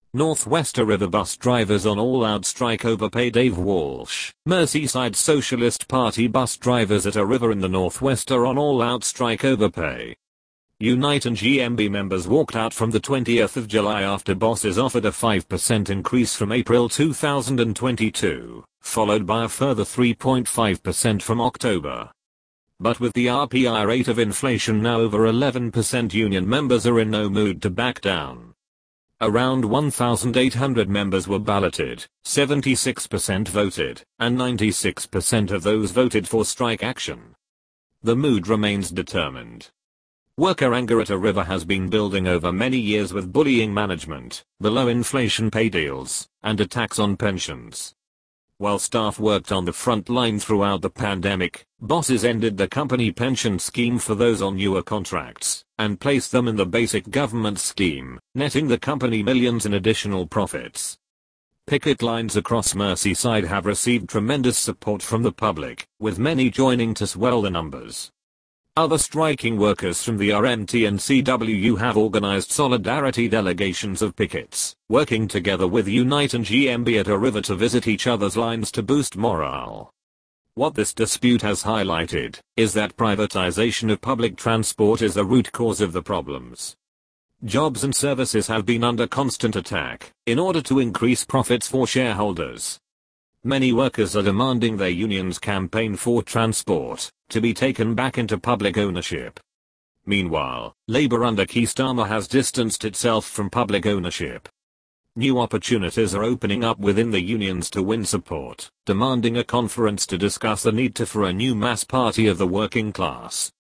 North Wester River bus drivers on all-out strike over pay. Dave Walsh. Merseyside Socialist Party bus drivers at a river in the North West are on all-out strike over pay. Unite and GMB members walked out from the 20th of July after bosses offered a 5% increase from April 2022, followed by a further 3.5% from October. But with the RPI rate of inflation now over 11%, union members are in no mood to back down. Around 1,800 members were balloted, 76% voted, and 96% of those voted for strike action. The mood remains determined. Worker anger at a river has been building over many years with bullying management, below inflation pay deals, and attacks on pensions. While staff worked on the front line throughout the pandemic, bosses ended the company pension scheme for those on newer contracts, and placed them in the basic government scheme, netting the company millions in additional profits. Picket lines across Merseyside have received tremendous support from the public, with many joining to swell the numbers. Other striking workers from the RMT and CWU have organized solidarity delegations of pickets, working together with Unite and GMB at a river to visit each other's lines to boost morale. What this dispute has highlighted is that privatization of public transport is the root cause of the problems. Jobs and services have been under constant attack in order to increase profits for shareholders. Many workers are demanding their union's campaign for transport to be taken back into public ownership. Meanwhile, Labour under Keir Starmer has distanced itself from public ownership. New opportunities are opening up within the unions to win support, demanding a conference to discuss the need for a new mass party of the working class.